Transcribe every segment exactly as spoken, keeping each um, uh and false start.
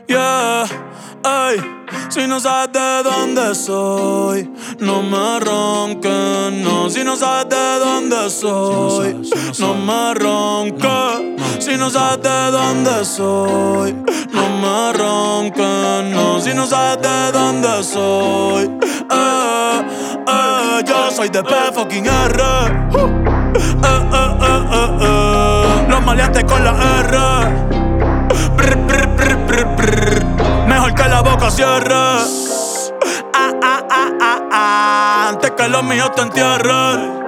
Yeah, ey, si no sabes de dónde soy, no me ronques, no. Si no sabes de dónde soy, si no, si no, no me ronques. No, no, si no sabes de dónde soy, no me ronques, no. Si no sabes de dónde soy, eh, eh, yo soy de P fucking R. Eh, eh, eh, eh, eh. Los maleantes con la R. Brr, brr, brr, brr, brr. Mejor que la boca cierre. Ah, ah, ah, ah, ah. Antes que los míos te entierren.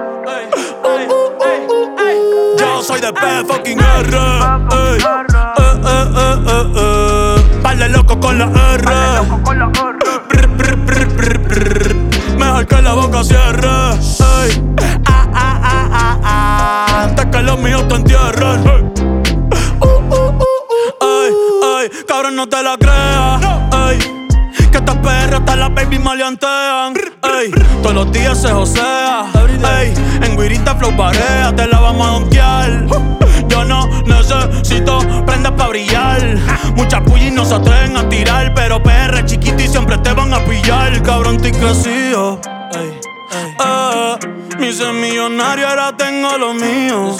Yo soy de P fucking R. Ey, eh, eh, eh, eh, eh. Vale loco con la R. Brr, brr, brr, brr, brr. Mejor que la boca cierre. Ey, ah, ah, ah, ah, ah. Antes que los míos te entierren. Uh, uh, uh, uh, ey, ey, cabrón, no te la creas. Ey, que estas perras hasta las baby maleantean. Ey, todos los días se josea. Ey, en Guirita flow parea, te la vamos a donkear. Yo no necesito prendas pa' brillar. Muchas pullis no se atreven a tirar, pero P R chiquito y siempre te van a pillar. Cabrón, estoy crecido. Ey, ey. Eh, mi ser millonario, ahora tengo lo mío.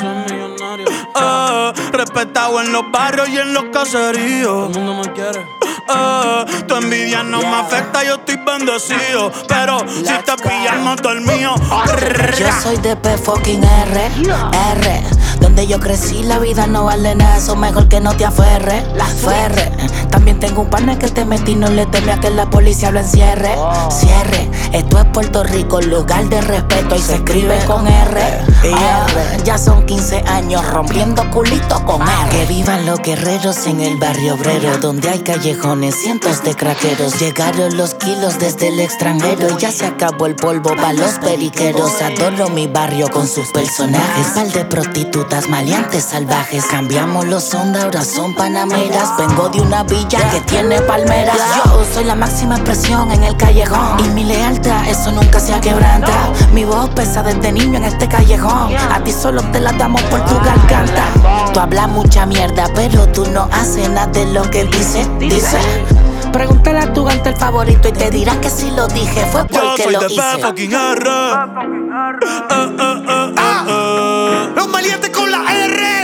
Eh, respetado en los barrios y en los caseríos. Todo el mundo me quiere. Eh, tu envidia no me afecta, yo estoy bendecido. Pero si te pillamos dormido. Yo soy de P fucking R, R. Donde yo crecí la vida no vale nada, eso mejor que no te aferre, la ferre. También tengo un partner que te metí, no le teme a que la policía lo encierre. Cierre, esto es Puerto Rico, lugar de respeto y se escribe con R. R. Ya son quince años rompiendo culito con R. Que vivan los guerreros en el barrio obrero, donde hay callejones, cientos de craqueros. Llegaron los kilos desde el extranjero y ya se acabó el polvo pa' los periqueros. Adoro mi barrio con sus personajes, par de prostitutas, maleantes salvajes. Cambiamos los ondas, ahora son panameras. Vengo de una villa que tiene palmeras. Yo soy la máxima expresión en el callejón y mi lealtad, eso nunca se ha quebrantado. Mi voz pesa desde niño en este callejón. A ti solo te la damos por tu garganta. Tú hablas mucha mierda, pero tú no haces nada de lo que dices. Dice, pregúntale a tu gante el favorito y te dirá que si lo dije fue porque lo hice. Yo soy de P fucking R. Uh, uh, uh, uh, uh. Los maleantes con la R.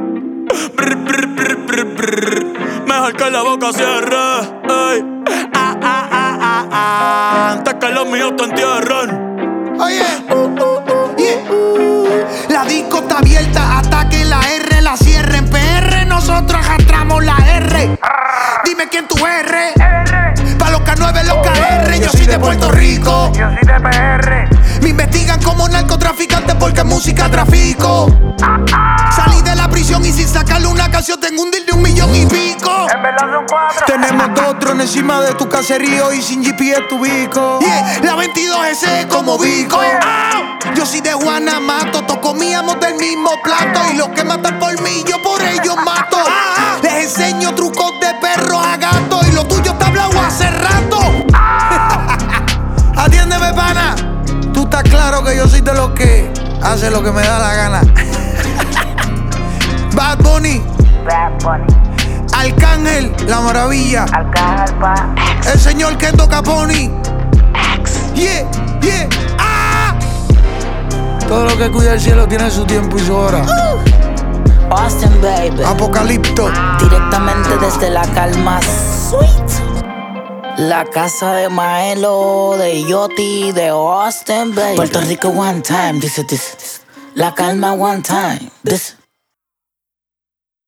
Brr, brr, brr, brr, brr. Mejor que la boca cierre. Ey. Ah, ah, ah, ah, ah. Antes que los míos te entierren. Oye, uh, uh, uh, yeah. La disco está abierta hasta que la R la cierren. P R, nosotros arrastramos la R. Dime quién tú eres. Pa' los K nueve, los K R. Yo soy de Puerto Rico. Yo soy de P R. Me investigan como narcotraficante porque en música trafico. Salí de la prisión y sin sacarle una canción tengo un deal de un millón y pico. En verdad son cuatro. Tenemos dos drones encima de tu caserío y sin G P S tu bico. Yeah, la veintidós S como bico. Ah, yo soy de Guanamato, todos comíamos del mismo plato y los que matan por mí yo por ellos mato. Ah, les enseño trucos de perro a gato y lo tuyo está hablado hace rato. Atiéndeme, pana. Tú estás claro que yo soy de los que hace lo que me da la gana. Bad Bunny, Bad Bunny. Arcángel, la maravilla. Arcángel pa. El señor Kendo Caponi. Yeah, yeah, ah. Todo lo que cuida el cielo tiene su tiempo y su hora. Austin, baby. Apocalipto. Directamente desde la calma Sweet. La casa de Maelo, de Yoti, de Austin, baby. Puerto Rico one time, dice, dice. La calma one time, dice.